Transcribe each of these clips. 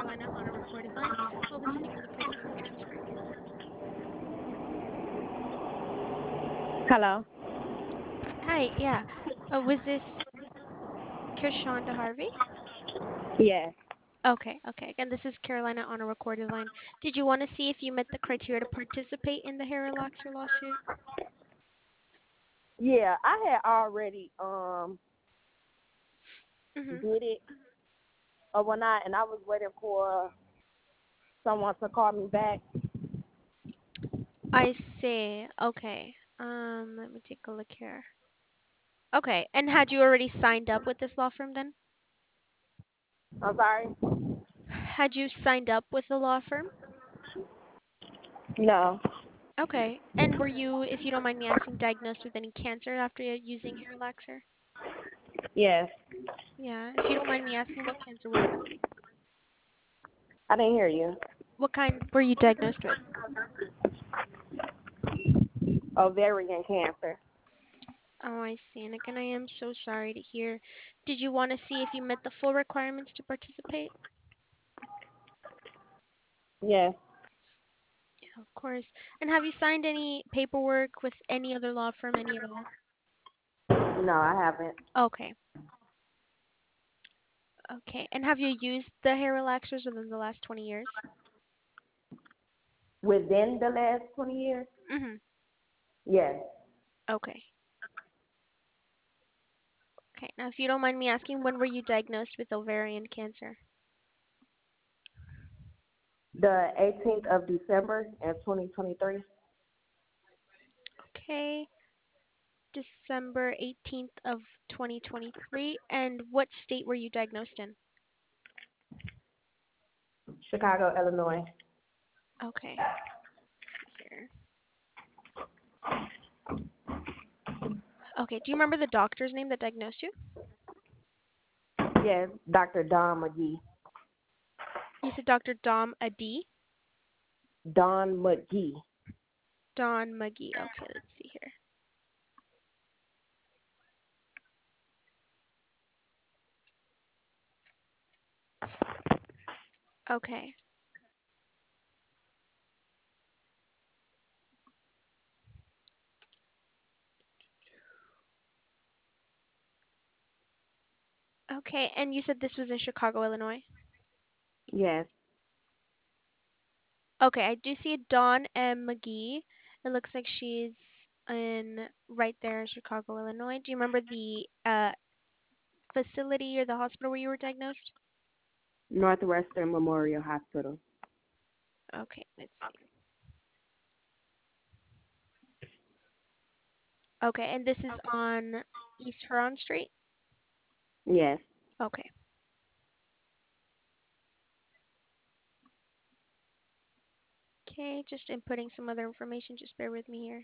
Carolina on a recorded line. What was the name of the person you were transferring? Hello. Hi, yeah. Was this Kishonda Harvey? Yes. Okay. Again, this is Carolina on a recorded line. Did you want to see if you met the criteria to participate in the hair relaxer lawsuit? Yeah, I had already Mhm. did it overnight, and I was waiting for someone to call me back. I see. Okay. Let me take a look here. Okay. And had you already signed up with this law firm then? I'm sorry. Had you signed up with the law firm? No. Okay. And were you, if you don't mind me asking, diagnosed with any cancer after using hair relaxer? Yes. Yeah. If you don't mind me asking, what cancer was that? I didn't hear you. What kind were you diagnosed with? Ovarian cancer. Oh, I see. And again, I am so sorry to hear. Did you want to see if you met the full requirements to participate? Yes. Yeah, of course. And have you signed any paperwork with any other law firm, any at all? No, I haven't. Okay. Okay. And have you used the hair relaxers within the last 20 years? Within the last 20 years? Mhm. Yes. Okay. Okay. Now, if you don't mind me asking, when were you diagnosed with ovarian cancer? The 18th of December in 2023. Okay. December 18th of 2023. And what state were you diagnosed in? Chicago, Illinois. Okay. Here. Okay. Do you remember the doctor's name that diagnosed you? Yes. Dr. Don McGee. You said Dr. Dom Adi? Don McGee. Don McGee. Okay, let's see here. Okay. Okay, and you said this was in Chicago, Illinois? Yes. Okay, I do see Dawn M. McGee. It looks like she's in right there in Chicago, Illinois. Do you remember the facility or the hospital where you were diagnosed? Northwestern Memorial Hospital. Okay, let's see. Okay, and this is on East Huron Street? Yes. Okay. Okay, just inputting some other information. Just bear with me here.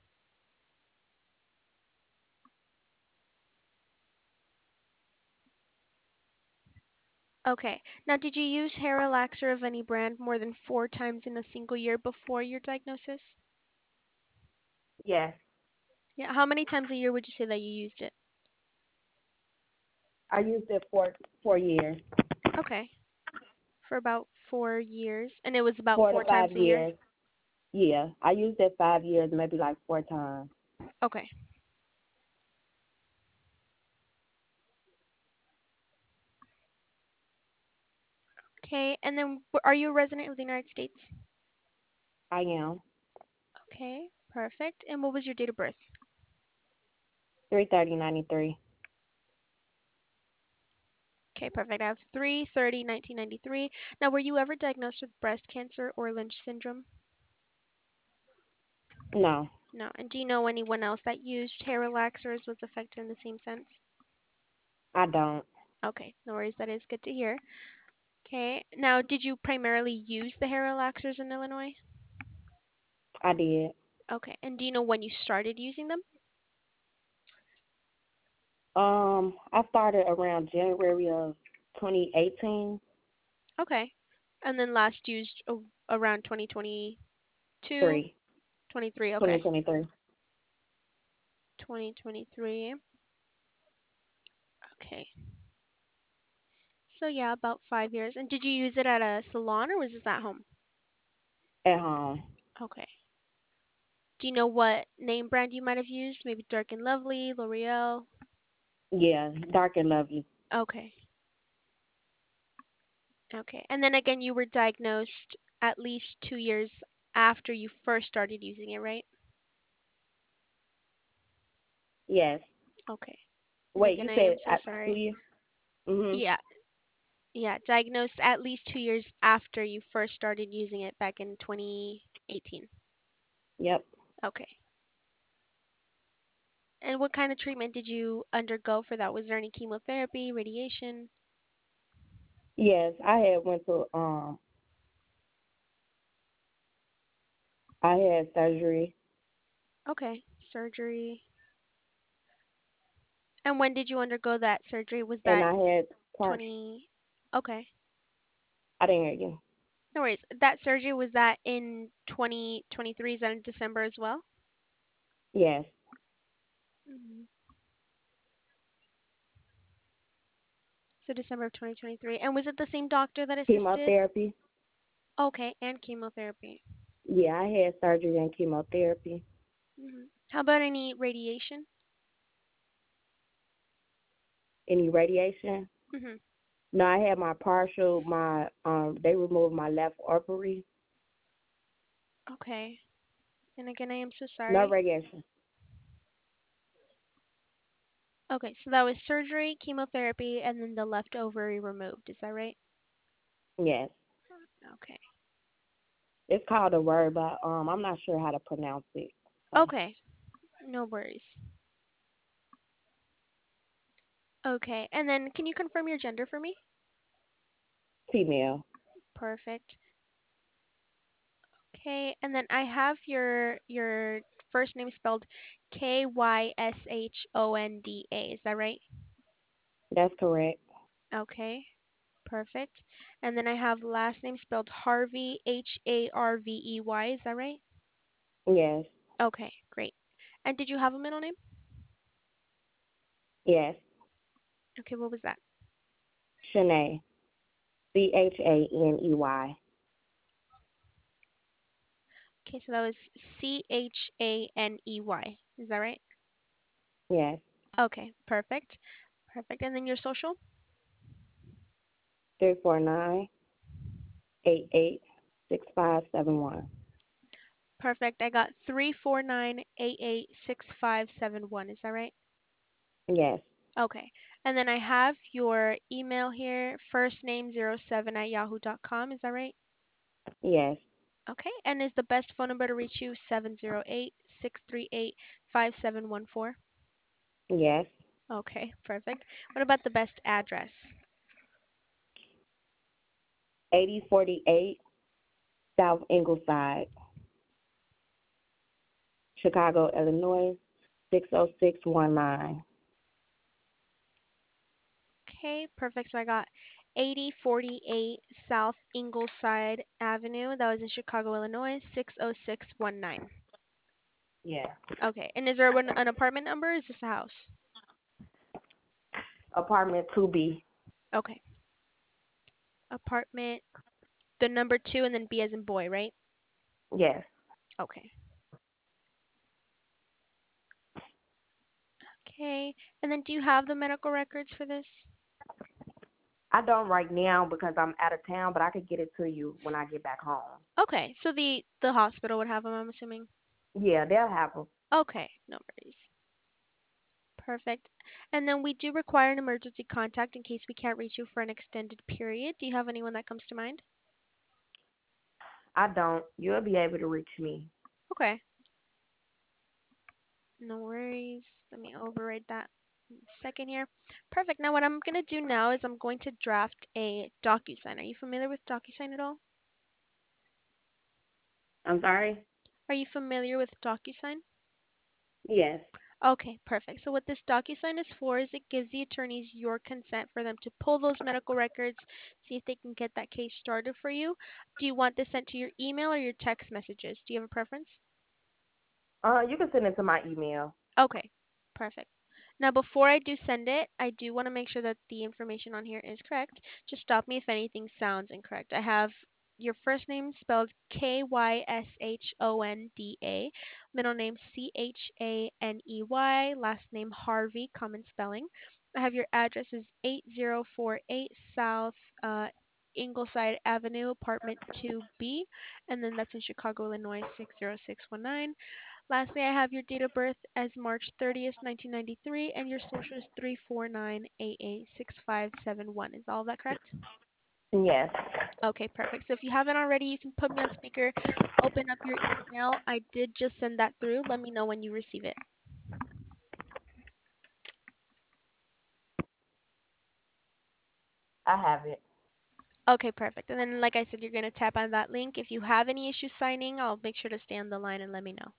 Okay. Now, did you use hair relaxer of any brand more than 4 times in a single year before your diagnosis? Yes. Yeah. How many times a year would you say that you used it? I used it for 4 years. Okay. For about 4 years. And it was about Four to four times five a year? years. Yeah, I used it 5 years, maybe like 4 times. Okay. Okay. And then are you a resident of the United States? I am. Okay. Perfect. And what was your date of birth? 33093. Okay, perfect. I have 3/30/1993. Now, were you ever diagnosed with breast cancer or Lynch syndrome? No, No. And do you know anyone else that used hair relaxers was affected in the same sense? I don't. Okay, no worries. That is good to hear. Okay. Now, did you primarily use the hair relaxers in Illinois? I did. Okay. And do you know when you started using them? I started around January of 2018. Okay. And then last used around 2022, 3. 23. Okay. 2023. 2023. Okay. So yeah, about 5 years. And did you use it at a salon or was this at home? At home. Okay. Do you know what name brand you might have used? Maybe Dark and Lovely, L'Oreal. Yeah, Dark and Lovely. Okay. Okay. And then again, you were diagnosed at least 2 years after you first started using it, right? Yes. Okay. And Wait, again, you I am said so at 2 sorry. years? Mhm. Yeah. Yeah. Diagnosed at least 2 years after you first started using it back in 2018. Yep. Okay. And what kind of treatment did you undergo for that? Was there any chemotherapy, radiation? Yes, I had surgery Okay. Surgery. And when did you undergo that surgery? Was and that I had part 20? Okay. I didn't hear you. No worries. That surgery was that in 2023? Is that in December as well? Yes. Hmm. So December of 2023. And was it the same doctor that assisted? Chemotherapy. Okay, and chemotherapy. Yeah, I had surgery and chemotherapy. How about any radiation? Any radiation? hmm No, I had my they removed my left ovary. Okay. And again, I am so No sorry. radiation. Okay, so that was surgery, chemotherapy, and then the left ovary removed. Is that right? Yes. Okay. It's called a word, but I'm not sure how to pronounce it. So Okay. No worries. Okay. And then can you confirm your gender for me? female. Perfect. Okay. And then I have your first name spelled Kysshonda. Is that right? That's correct. Okay. Perfect. And then I have last name spelled Harvey, Harvey. Is that right? Yes. Okay, great. And did you have a middle name? Yes. Okay, what was that? Shanae. Chaney. Okay, so that was Chaney. Is that right? Yes. Okay, perfect. Perfect. And then your social? 349-886571. Perfect. I got 349886571. Is that right? Yes. Okay. And then I have your email here, firstname07@yahoo.com. Is that right? Yes. Okay. And is the best phone number to reach you 708-638-5714? Yes. Okay, perfect. What about the best address? 8048 South Ingleside, Chicago, Illinois, 60619. Okay, perfect. So I got 8048 South Ingleside Avenue. That was in Chicago, Illinois, 60619. Yes. Okay, and is there an apartment number or is this a house? Apartment 2B. Okay, apartment, the number two, and then B as in boy, right? Yes. Okay. Okay, and then do you have the medical records for this? I don't right now because I'm out of town, but I could get it to you when I get back home. Okay, so the hospital would have them, I'm assuming. Yeah, they'll have them. Okay, no worries. Perfect. And then we do require an emergency contact in case we can't reach you for an extended period. Do you have anyone that comes to mind? I don't. You'll be able to reach me. Okay. No worries. Let me override that in a second here. Perfect. Now what I'm going to do now is I'm going to draft a DocuSign. Are you familiar with DocuSign at all? I'm sorry? Are you familiar with DocuSign? Yes. Okay, perfect. So what this DocuSign is for is it gives the attorneys your consent for them to pull those medical records, see if they can get that case started for you. Do you want this sent to your email or your text messages? Do you have a preference? You can send it to my email. Okay, perfect. Now, before I do send it, I do want to make sure that the information on here is correct. Just stop me if anything sounds incorrect. I have your first name spelled Kysshonda, middle name Chaney, last name Harvey, common spelling. I have your address is 8048 South Ingleside Avenue, apartment 2B, and then that's in Chicago, Illinois 60619. Lastly, I have your date of birth as March 30th, 1993, and your social is 349886571. Is all of that correct? Yes. Okay, perfect. So if you haven't already, you can put me on speaker, open up your email. I did just send that through. Let me know when you receive it. I have it. Okay, perfect. And then, like I said, you're going to tap on that link. If you have any issues signing, I'll make sure to stay on the line and let me know.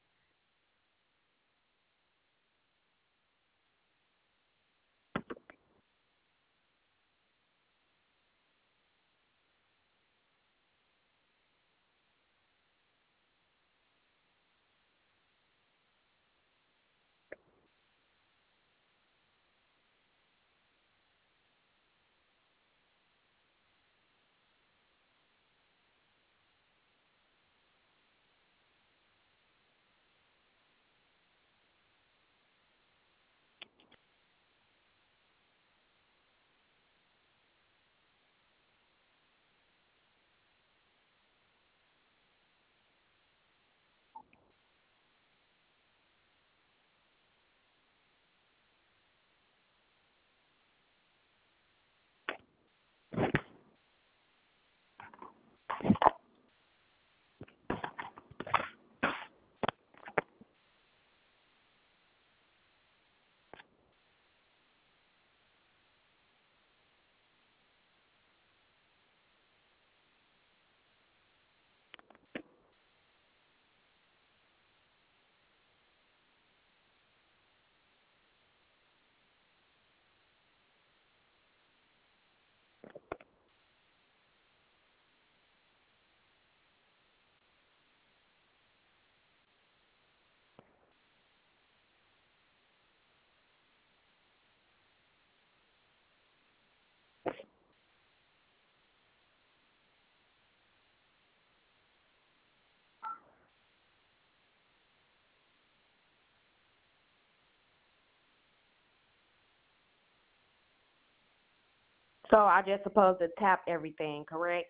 So I just supposed to tap everything, correct?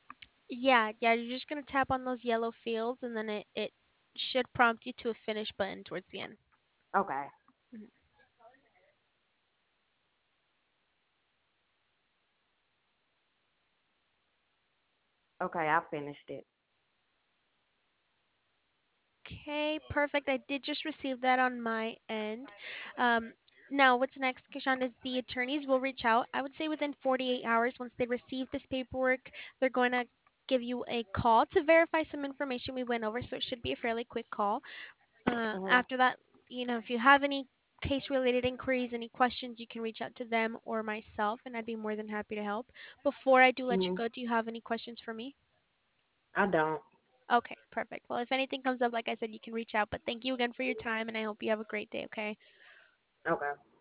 Yeah, you're just going to tap on those yellow fields, and then it should prompt you to a finish button towards the end. Okay. Mhm. Okay, I finished it. Okay, perfect. I did just receive that on my end. Um, Now, what's next, Kishan, is the attorneys will reach out. I would say within 48 hours, once they receive this paperwork, they're going to give you a call to verify some information we went over, so it should be a fairly quick call. Mhm. After that, if you have any case-related inquiries, any questions, you can reach out to them or myself, and I'd be more than happy to help. Before I do let you Mhm. go, do you have any questions for me? I don't. Okay, perfect. Well, if anything comes up, like I said, you can reach out. But thank you again for your time, and I hope you have a great day, okay? Okay.